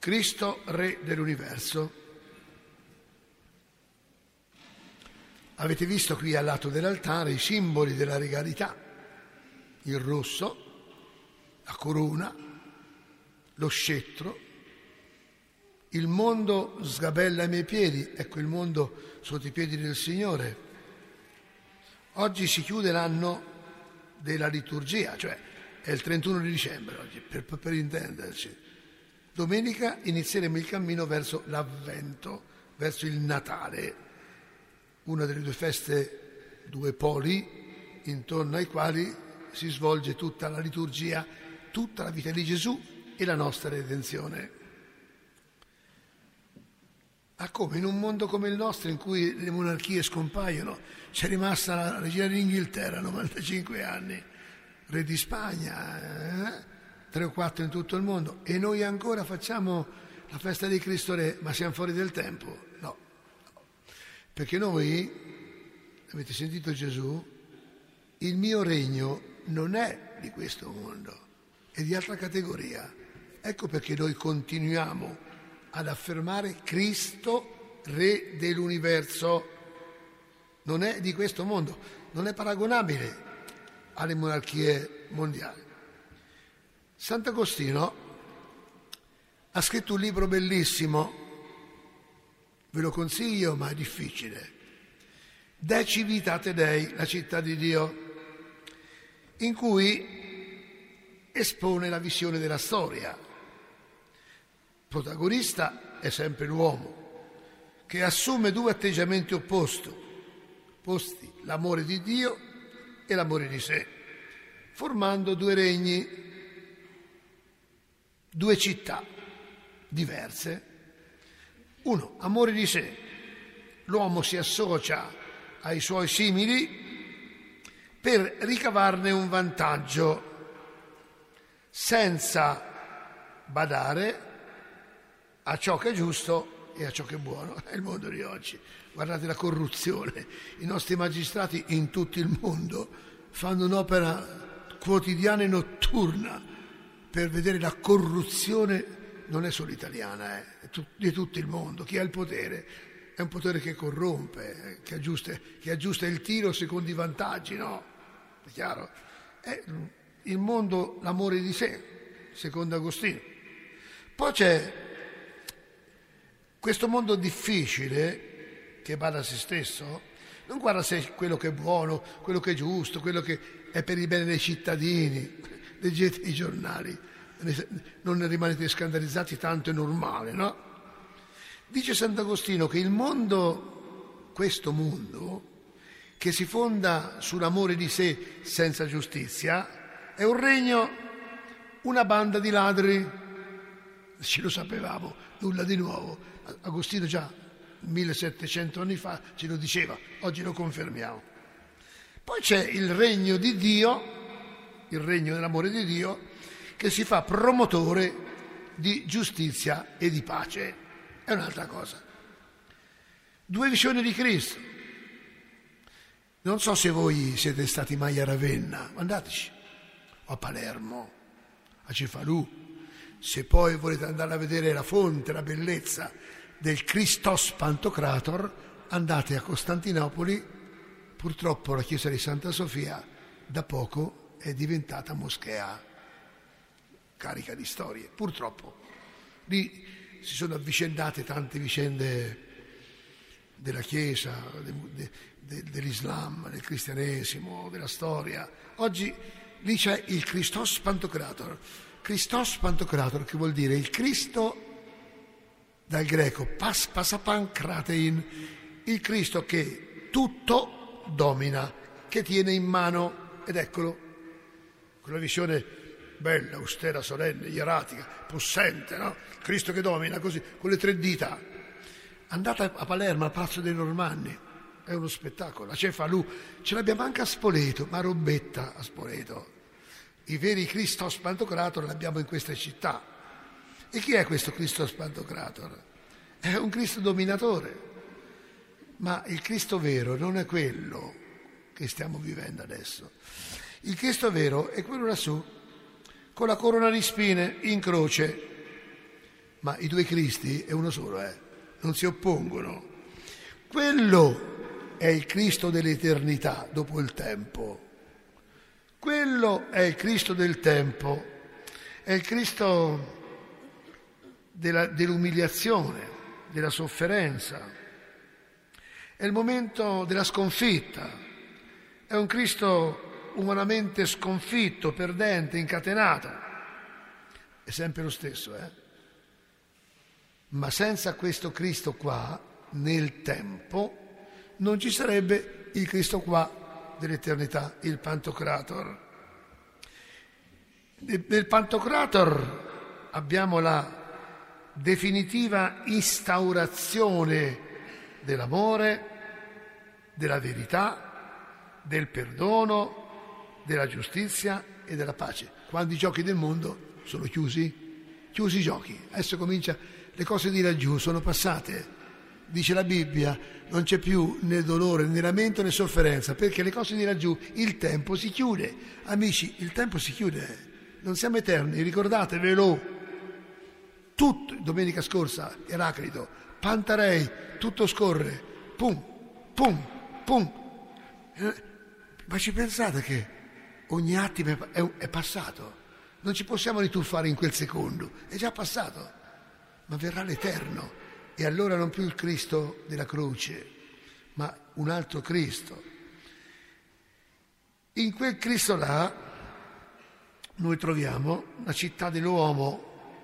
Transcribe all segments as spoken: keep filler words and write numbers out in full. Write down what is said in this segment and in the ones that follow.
Cristo, Re dell'universo. Avete visto qui al lato dell'altare i simboli della regalità, il rosso, la corona, lo scettro. Il mondo sgabella ai miei piedi, ecco il mondo sotto i piedi del Signore. Oggi si chiude l'anno della liturgia, cioè è il trentuno di dicembre oggi, per, per intenderci. Domenica inizieremo il cammino verso l'Avvento, verso il Natale, una delle due feste, due poli, intorno ai quali si svolge tutta la liturgia, tutta la vita di Gesù e la nostra redenzione. Ah, come in un mondo come il nostro, in cui le monarchie scompaiono, c'è rimasta la regina d'Inghilterra, novantacinque anni, re di Spagna, eh? tre o quattro in tutto il mondo, e noi ancora facciamo la festa di Cristo Re, ma siamo fuori del tempo? No. Perché noi, avete sentito Gesù, il mio regno non è di questo mondo, è di altra categoria. Ecco perché noi continuiamo ad affermare Cristo, Re dell'universo. Non è di questo mondo, non è paragonabile alle monarchie mondiali. Sant'Agostino ha scritto un libro bellissimo, ve lo consiglio, ma è difficile. De Civitate Dei, la città di Dio, in cui espone la visione della storia. Il protagonista è sempre l'uomo, che assume due atteggiamenti opposti, opposti, l'amore di Dio e l'amore di sé, formando due regni, due città diverse. Uno, amore di sé. L'uomo si associa ai suoi simili per ricavarne un vantaggio, senza badare a ciò che è giusto e a ciò che è buono. È il mondo di oggi. Guardate la corruzione. I nostri magistrati in tutto il mondo fanno un'opera quotidiana e notturna per vedere la corruzione. Non è solo italiana, eh, è di tutto il mondo. Chi ha il potere è un potere che corrompe, che aggiusta, che aggiusta il tiro secondo i vantaggi, no? È chiaro? È il mondo, l'amore di sé, secondo Agostino. Poi c'è questo mondo difficile che bada a se stesso, non guarda se è quello che è buono, quello che è giusto, quello che è per il bene dei cittadini. Leggete i giornali. Non ne rimanete scandalizzati, tanto è normale, no? Dice Sant'Agostino che il mondo, questo mondo, che si fonda sull'amore di sé senza giustizia, è un regno, una banda di ladri. Ce lo sapevamo, nulla di nuovo. Agostino già millesettecento anni fa ce lo diceva, oggi lo confermiamo. Poi c'è il regno di Dio, il regno dell'amore di Dio, che si fa promotore di giustizia e di pace. È un'altra cosa. Due visioni di Cristo. Non so se voi siete stati mai a Ravenna, andateci, o a Palermo, a Cefalù. Se poi volete andare a vedere la fonte, la bellezza del Christos Pantocrator, andate a Costantinopoli. Purtroppo la chiesa di Santa Sofia da poco è diventata moschea, carica di storie, purtroppo. Lì si sono avvicendate tante vicende della Chiesa, de, de, de, dell'Islam, del cristianesimo, della storia. Oggi lì c'è il Christos Pantocrator. Christos Pantocrator, che vuol dire il Cristo, dal greco pas pasapankratein, il Cristo che tutto domina, che tiene in mano. Ed eccolo, quella visione bella, austera, solenne, ieratica, possente, no? Cristo che domina così, con le tre dita. Andate a Palermo, al Palazzo dei Normanni, è uno spettacolo. A Cefalù, ce l'abbiamo anche a Spoleto, ma robetta a Spoleto. I veri Christos Pantocrator li abbiamo in queste città. E chi è questo Christos Pantocrator? È un Cristo dominatore. Ma il Cristo vero non è quello che stiamo vivendo adesso. Il Cristo vero è quello lassù, con la corona di spine in croce, ma i due Cristi è uno solo, eh? Non si oppongono. Quello è il Cristo dell'eternità dopo il tempo. Quello è il Cristo del tempo, è il Cristo della, dell'umiliazione, della sofferenza, è il momento della sconfitta, è un Cristo umanamente sconfitto, perdente, incatenato, è sempre lo stesso, eh? Ma senza questo Cristo qua, nel tempo, non ci sarebbe il Cristo qua dell'eternità, il Pantocrator. Nel Pantocrator abbiamo la definitiva instaurazione dell'amore, della verità, del perdono, della giustizia e della pace. Quando i giochi del mondo sono chiusi, chiusi i giochi. Adesso comincia, le cose di laggiù sono passate. Dice la Bibbia, non c'è più né dolore, né lamento, né sofferenza, perché le cose di laggiù, il tempo si chiude. Amici, il tempo si chiude, non siamo eterni, ricordatevelo. Tutto, domenica scorsa, Eraclito, Pantarei, tutto scorre, pum, pum, pum. Ma ci pensate che ogni attimo è, è passato? Non ci possiamo rituffare in quel secondo, è già passato, ma verrà l'Eterno. E allora non più il Cristo della croce, ma un altro Cristo. In quel Cristo là noi troviamo la città dell'uomo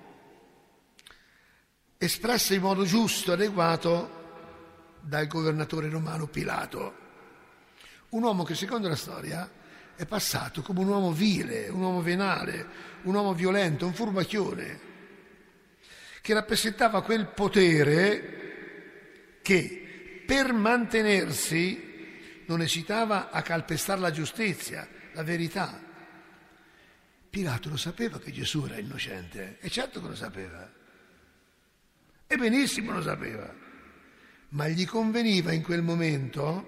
espressa in modo giusto, adeguato dal governatore romano Pilato. Un uomo che secondo la storia è passato come un uomo vile, un uomo venale, un uomo violento, un furbacchione, che rappresentava quel potere che per mantenersi non esitava a calpestare la giustizia, la verità. Pilato lo sapeva che Gesù era innocente, e certo che lo sapeva, e benissimo lo sapeva, ma gli conveniva in quel momento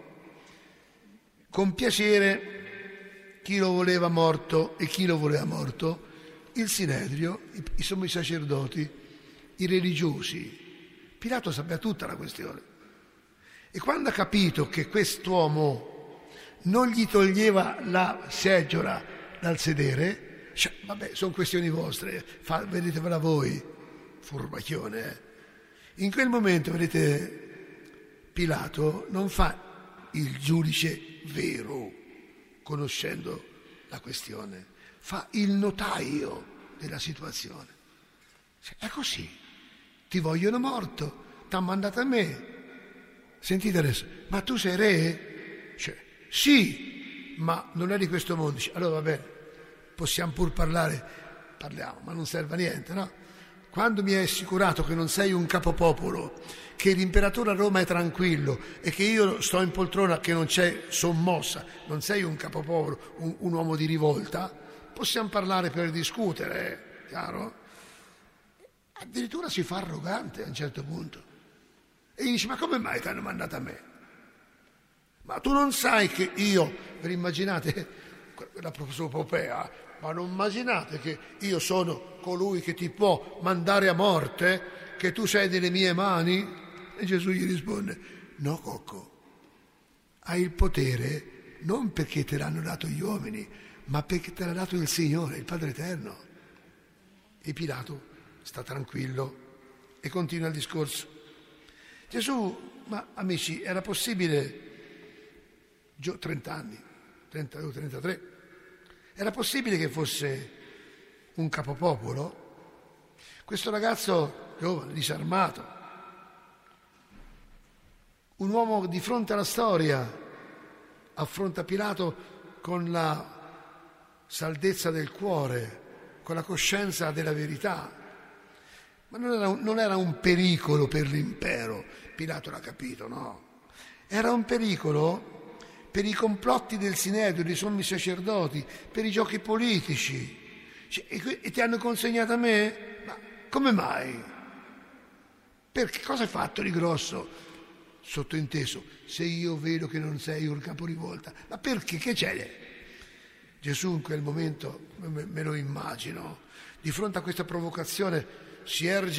compiacere chi lo voleva morto e chi lo voleva morto, il Sinedrio, i, i sommi sacerdoti, i religiosi. Pilato sapeva tutta la questione, e quando ha capito che quest'uomo non gli toglieva la seggiola dal sedere, cioè, vabbè, sono questioni vostre, fa, vedetevela voi, furbacchione. Eh? In quel momento, vedete, Pilato non fa il giudice vero, conoscendo la questione, fa il notaio della situazione. Cioè, è così, ti vogliono morto, t'hanno mandato a me. Sentite adesso, ma tu sei re? Cioè, sì, ma non è di questo mondo. Dice, allora va bene, possiamo pur parlare, parliamo, ma non serve a niente, no? Quando mi hai assicurato che non sei un capopopolo, che l'imperatore a Roma è tranquillo e che io sto in poltrona che non c'è sommossa, non sei un capopopolo, un, un uomo di rivolta, possiamo parlare per discutere, chiaro? Addirittura si fa arrogante a un certo punto e gli dice, ma come mai ti hanno mandato a me? Ma tu non sai che io, vi immaginate la prosopopea, ma non immaginate che io sono colui che ti può mandare a morte, che tu sei delle mie mani? E Gesù gli risponde, no Cocco, hai il potere non perché te l'hanno dato gli uomini, ma perché te l'ha dato il Signore, il Padre Eterno. E Pilato sta tranquillo e continua il discorso. Gesù, ma amici, era possibile, trenta anni, trentadue, trentatré, era possibile che fosse un capopopolo? Questo ragazzo giovane, disarmato, un uomo di fronte alla storia, affronta Pilato con la saldezza del cuore, con la coscienza della verità. Ma non era un, non era un pericolo per l'impero, Pilato l'ha capito, no? Era un pericolo per i complotti del Sinedrio, dei sommi sacerdoti, per i giochi politici. Cioè, e, e ti hanno consegnato a me? Ma come mai? Perché cosa hai fatto di grosso? Sottointeso, se io vedo che non sei un caporivolta, ma perché? Che c'è? Gesù in quel momento, me, me lo immagino, di fronte a questa provocazione si erge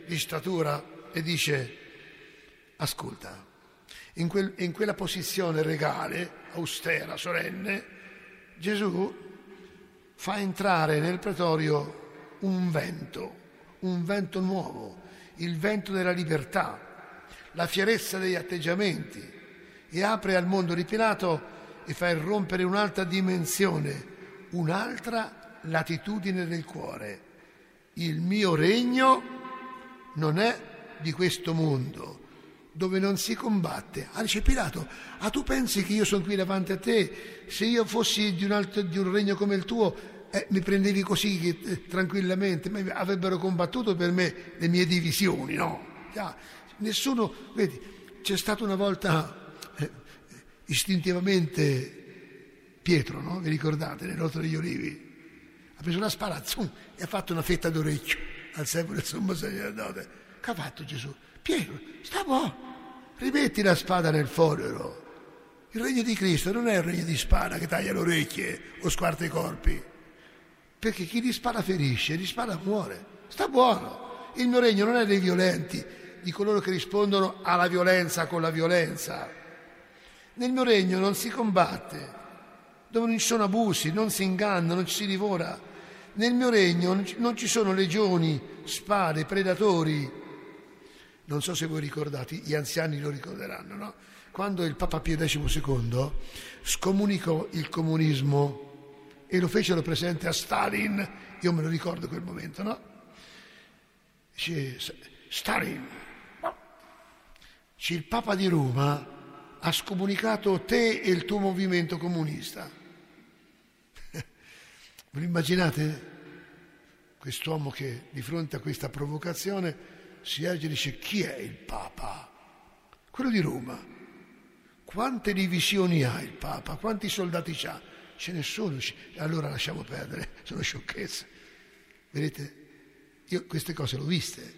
di statura e dice: ascolta, in, quel, in quella posizione regale, austera, solenne, Gesù fa entrare nel pretorio un vento, un vento nuovo, il vento della libertà, la fierezza degli atteggiamenti, e apre al mondo di Pilato e fa irrompere un'altra dimensione, un'altra latitudine del cuore. Il mio regno non è di questo mondo, dove non si combatte. Ah, dice Pilato, ah, tu pensi che io sono qui davanti a te? Se io fossi di un, altro, di un regno come il tuo, eh, mi prendevi così eh, tranquillamente, ma avrebbero combattuto per me le mie divisioni, no? Ah, nessuno, vedi, c'è stato una volta eh, istintivamente Pietro, no? Vi ricordate, nell'Orto degli Olivi? Ha preso una spada, zoom, e ha fatto una fetta d'orecchio al servo del sommo sacerdote. Che ha fatto Gesù? Pietro, sta buono, rimetti la spada nel fodero. Il regno di Cristo non è il regno di spada che taglia le orecchie o squarta i corpi, perché chi di spada ferisce, di spada muore. Sta buono. Il mio regno non è dei violenti, di coloro che rispondono alla violenza con la violenza. Nel mio regno non si combatte, dove non ci sono abusi, non si inganna, non ci si divora. Nel mio regno non ci sono legioni, spade, predatori. Non so se voi ricordate, gli anziani lo ricorderanno, no? Quando il Papa Pio decimo scomunicò il comunismo e lo fecero presente a Stalin, io me lo ricordo quel momento, no? Dice, Stalin, il Papa di Roma ha scomunicato te e il tuo movimento comunista. Ve lo immaginate? Quest'uomo che di fronte a questa provocazione si erge e dice: chi è il Papa? Quello di Roma. Quante divisioni ha il Papa? Quanti soldati c'ha? Ce ne sono. Allora lasciamo perdere, sono sciocchezze. Vedete? Io queste cose l'ho viste.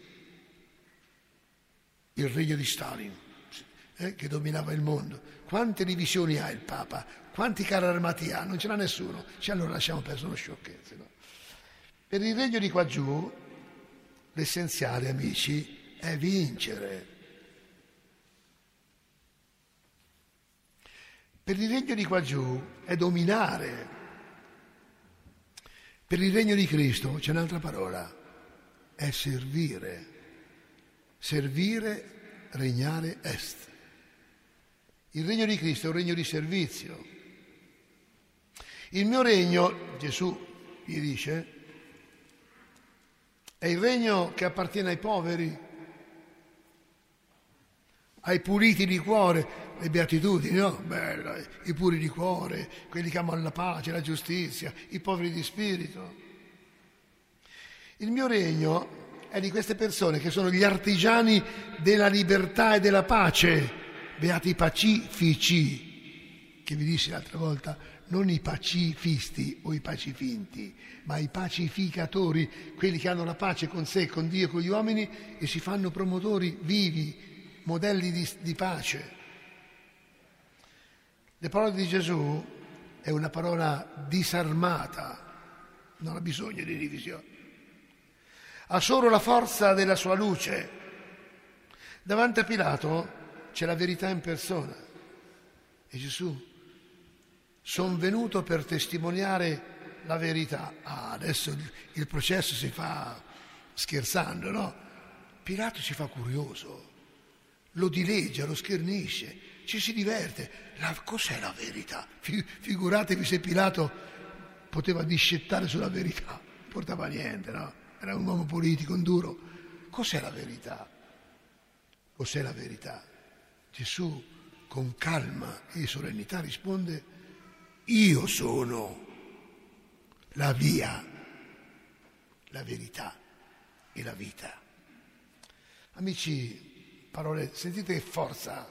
Il regno di Stalin, eh, che dominava il mondo. Quante divisioni ha il Papa? Quanti carri armati ha? Non ce n'ha nessuno. Cioè, allora lasciamo perdere, sono sciocchezze. No? Per il regno di qua giù, l'essenziale, amici, è vincere. Per il regno di qua giù è dominare. Per il regno di Cristo c'è un'altra parola, è servire. Servire, regnare est. Il regno di Cristo è un regno di servizio. Il mio regno, Gesù gli dice, è il regno che appartiene ai poveri, ai puliti di cuore, le beatitudini, no? Bello, i puri di cuore, quelli che amano la pace, la giustizia, i poveri di spirito. Il mio regno è di queste persone che sono gli artigiani della libertà e della pace, beati i pacifici, che vi dissi l'altra volta, non i pacifisti o i pacifinti, ma i pacificatori, quelli che hanno la pace con sé, con Dio e con gli uomini e si fanno promotori vivi, modelli di, di pace. Le parole di Gesù è una parola disarmata, non ha bisogno di divisione. Ha solo la forza della sua luce. Davanti a Pilato c'è la verità in persona. E Gesù, sono venuto per testimoniare la verità. Ah, adesso il, il processo si fa scherzando, no? Pilato si fa curioso, lo dileggia, lo schernisce, ci si diverte. La, cos'è la verità? Figuratevi se Pilato poteva discettare sulla verità, non portava niente, no? Era un uomo politico, un duro. Cos'è la verità? Cos'è la verità? Gesù con calma e solennità risponde: io sono la via, la verità e la vita. Amici, parole, sentite che forza.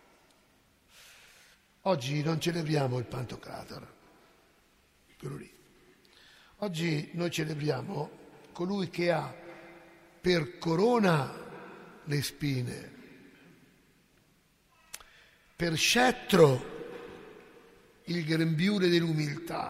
Oggi non celebriamo il Pantocrator, quello lì. Oggi noi celebriamo colui che ha per corona le spine, per scettro il grembiule dell'umiltà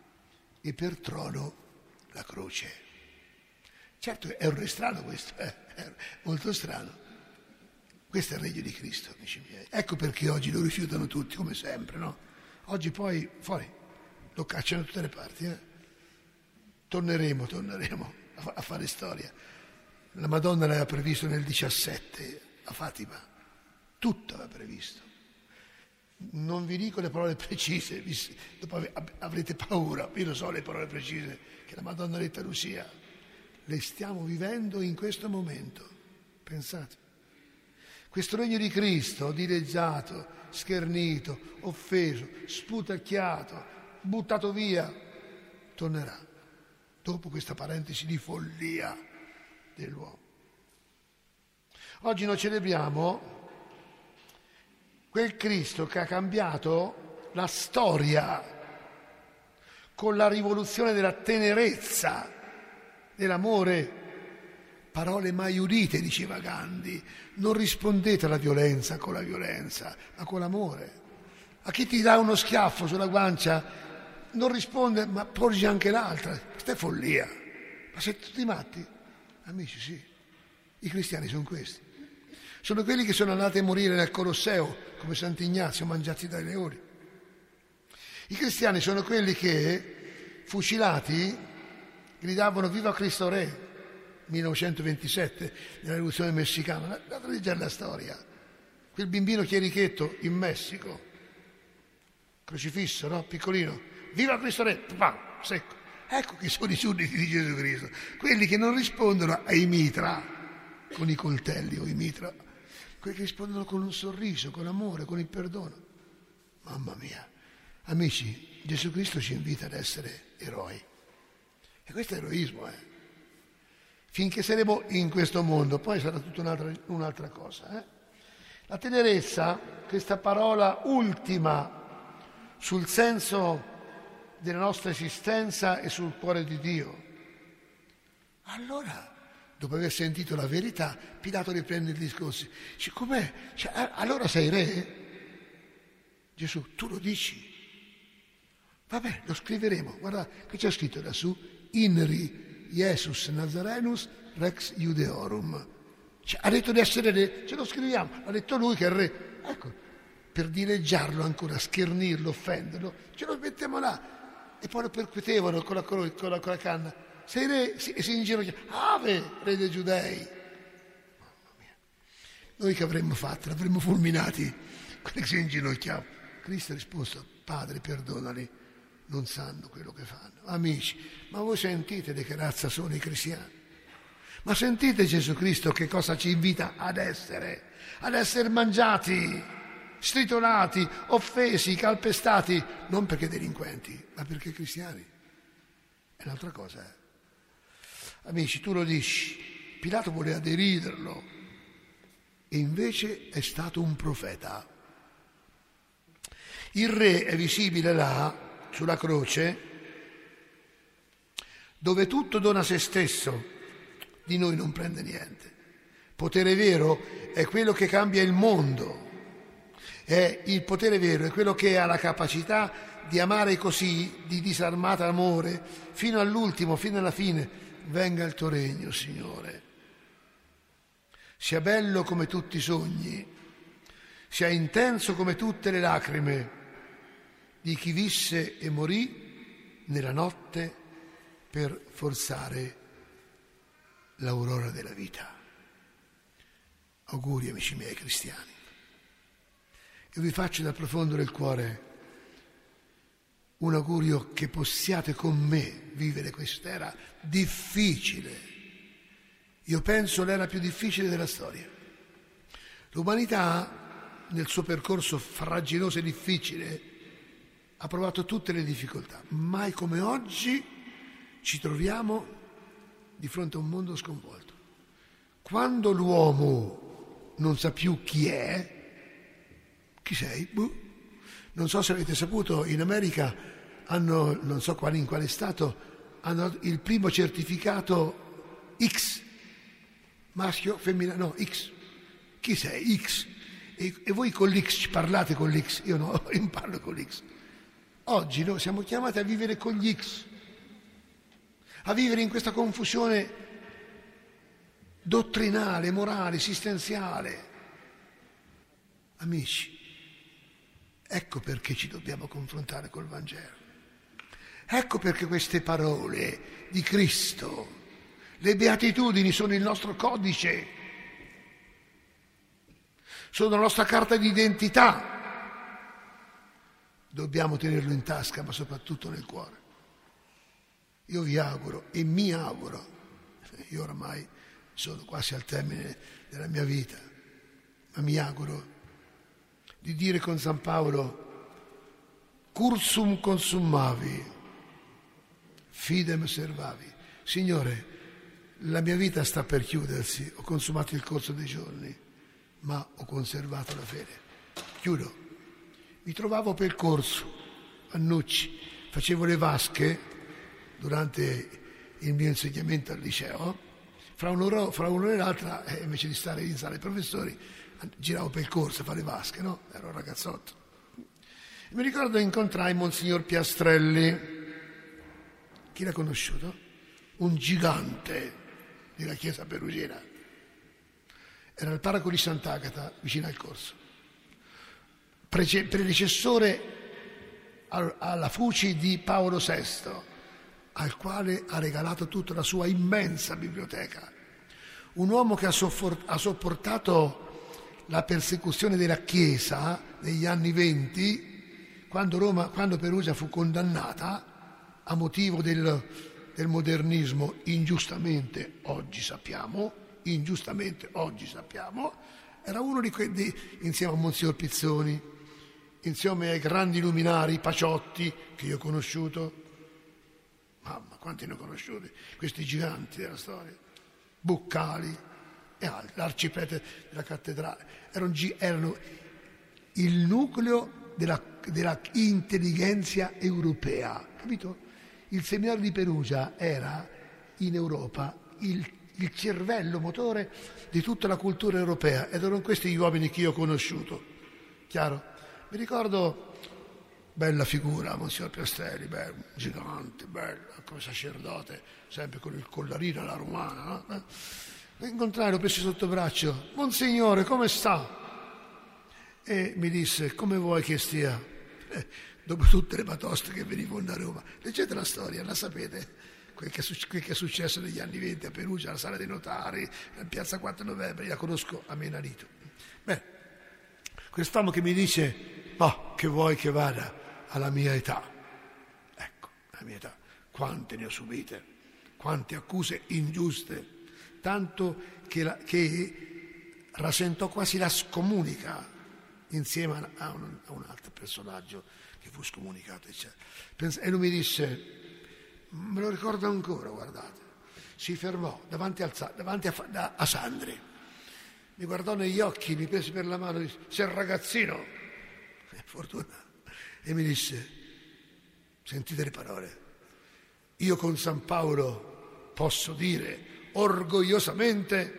e per trono la croce. Certo è un re strano questo, eh? È molto strano. Questo è il regno di Cristo, amici miei. Ecco perché oggi lo rifiutano tutti, come sempre, no? Oggi poi fuori, lo cacciano da tutte le parti. Eh? Torneremo, torneremo a, a fare storia. La Madonna l'aveva previsto nel diciassette a Fatima, tutto aveva previsto. Non vi dico le parole precise, vi, dopo avrete paura, io lo so le parole precise che la Madonna ha detto a Lucia. Le stiamo vivendo in questo momento, pensate. Questo regno di Cristo, dileggiato, schernito, offeso, sputacchiato, buttato via, tornerà. Dopo questa parentesi di follia dell'uomo. Oggi noi celebriamo quel Cristo che ha cambiato la storia con la rivoluzione della tenerezza, dell'amore. Parole mai udite, diceva Gandhi. Non rispondete alla violenza con la violenza, ma con l'amore. A chi ti dà uno schiaffo sulla guancia, non risponde, ma porgi anche l'altra. Questa è follia. Ma siete tutti matti? Amici, sì. I cristiani sono questi. Sono quelli che sono andati a morire nel Colosseo, come Sant'Ignazio, mangiati dai leoni. I cristiani sono quelli che, fucilati, gridavano Viva Cristo Re, millenovecentoventisette, nella rivoluzione messicana. Andate a leggere la storia. Quel bimbino chierichetto in Messico, crocifisso, no? Piccolino. Viva Cristo Re! Pam, secco. Ecco che sono i sudditi di Gesù Cristo. Quelli che non rispondono ai mitra, con i coltelli o i mitra, quelli che rispondono con un sorriso, con amore, con il perdono. Mamma mia. Amici, Gesù Cristo ci invita ad essere eroi. E questo è eroismo, eh. Finché saremo in questo mondo, poi sarà tutta un'altra, un'altra cosa. Eh? La tenerezza, questa parola ultima sul senso della nostra esistenza e sul cuore di Dio. Allora, dopo aver sentito la verità, Pilato riprende il discorso. Dice, com'è? Cioè, allora sei re? Gesù, tu lo dici. Vabbè, lo scriveremo. Guarda, che c'è scritto lassù? Inri Jesus Nazarenus Rex Iudeorum. Cioè, ha detto di essere re, ce lo scriviamo. Ha detto lui che è re. Ecco, per dileggiarlo ancora, schernirlo, offenderlo, ce lo mettiamo là. E poi lo percuotevano con la, con la, con la canna. Sei re? Sì, e si inginocchiava. Ave, re dei Giudei. Mamma mia. Noi che avremmo fatto? L'avremmo fulminati. Quelli che si inginocchiavano. Cristo ha risposto, Padre, perdonali, non sanno quello che fanno. Amici, ma voi sentite di che razza sono i cristiani? Ma sentite Gesù Cristo che cosa ci invita ad essere? Ad essere mangiati, stritolati, offesi, calpestati, non perché delinquenti, ma perché cristiani. È un'altra cosa. Eh? Amici, tu lo dici, Pilato voleva deriderlo e invece è stato un profeta. Il re è visibile là, sulla croce, dove tutto dona se stesso, di noi non prende niente. Potere vero è quello che cambia il mondo. È il potere vero è quello che ha la capacità di amare così, di disarmato amore, fino all'ultimo, fino alla fine. Venga il tuo regno, Signore. Sia bello come tutti i sogni, sia intenso come tutte le lacrime di chi visse e morì nella notte per forzare l'aurora della vita. Auguri, amici miei cristiani. Io vi faccio dal profondo del cuore un augurio che possiate con me vivere quest'era difficile. Io penso l'era più difficile della storia. L'umanità, nel suo percorso fragginoso e difficile, ha provato tutte le difficoltà. Mai come oggi ci troviamo di fronte a un mondo sconvolto. Quando l'uomo non sa più chi è, chi sei? Buh. Non so se avete saputo, in America hanno, non so quale, in quale stato, hanno il primo certificato X, maschio, femmina, no, X. Chi sei? X. E, e voi con l'X parlate con l'X, io no, io parlo con l'X. Oggi noi siamo chiamati a vivere con gli X, a vivere in questa confusione dottrinale, morale, esistenziale. Amici, ecco perché ci dobbiamo confrontare col Vangelo. Ecco perché queste parole di Cristo, le beatitudini, sono il nostro codice, sono la nostra carta d'identità. Dobbiamo tenerlo in tasca, ma soprattutto nel cuore. Io vi auguro e mi auguro, io oramai sono quasi al termine della mia vita, ma mi auguro di dire con San Paolo: cursum consummavi, fidem servavi. Signore, la mia vita sta per chiudersi, ho consumato il corso dei giorni, ma ho conservato la fede. Chiudo. Mi trovavo per corso a Nucci, facevo le vasche durante il mio insegnamento al liceo. Fra un'ora, fra un'ora e l'altra, eh, invece di stare in sala ai professori, giravo per il corso a fare le vasche, no? Ero un ragazzotto. E mi ricordo incontrai Monsignor Piastrelli. Chi l'ha conosciuto? Un gigante della chiesa perugina. Era il parroco di Sant'Agata, vicino al corso. Prece- predecessore al- alla Fuci di Paolo sesto, al quale ha regalato tutta la sua immensa biblioteca. Un uomo che ha, soffor- ha sopportato la persecuzione della Chiesa negli anni venti, quando, Roma, quando Perugia fu condannata a motivo del, del modernismo, ingiustamente oggi sappiamo, ingiustamente oggi sappiamo, era uno di quelli, insieme a Monsignor Pizzoni, insieme ai grandi luminari, Paciotti, che io ho conosciuto. Mamma, quanti ne ho conosciuti, questi giganti della storia, Boccali e altri, l'arciprete della cattedrale, erano, erano il nucleo della, della intelligenza europea, capito? Il seminario di Perugia era in Europa il, il cervello motore di tutta la cultura europea, ed erano questi gli uomini che io ho conosciuto, chiaro? Mi ricordo, bella figura, Monsignor Piastrelli, bello, gigante, bello, come sacerdote, sempre con il collarino alla romana, no? Lo incontrai, l'ho preso sotto braccio: Monsignore, come sta? E mi disse: come vuoi che stia? Eh, dopo tutte le batoste che venivano da Roma. Leggete la storia, la sapete, quel che, quel che è successo negli anni venti a Perugia, alla Sala dei Notari, in piazza quattro novembre, io la conosco a menadito. Beh, quest'uomo che mi dice: ma che vuoi che vada alla mia età? Ecco, alla mia età, quante ne ho subite, quante accuse ingiuste, tanto che, la, che rasentò quasi la scomunica insieme a un, a un altro personaggio che fu scomunicato, eccetera. E lui mi disse, me lo ricordo ancora, guardate, si fermò davanti, al, davanti a, a, a Sandri, mi guardò negli occhi, mi prese per la mano e disse: sei il ragazzino, fortuna, e mi disse: sentite le parole, io con San Paolo posso dire orgogliosamente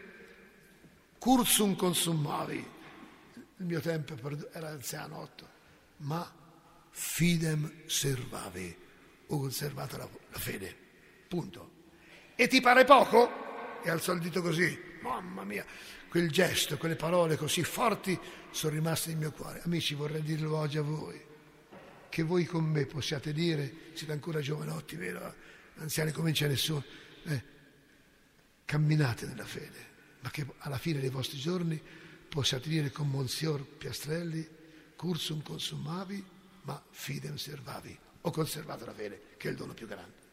cursum consummavi, il mio tempo era anzianotto, ma fidem servavi, ho conservato la, la fede, punto. E ti pare poco? E alzò il dito così, mamma mia, quel gesto, quelle parole così forti sono rimaste nel mio cuore. Amici, vorrei dirlo oggi a voi, che voi con me possiate dire, siete ancora giovanotti, vero? Anziani come c'è nessuno, eh, camminate nella fede, ma che alla fine dei vostri giorni possiate dire con Monsignor Piastrelli: cursum consummavi, ma fidem servavi, ho conservato la fede, che è il dono più grande.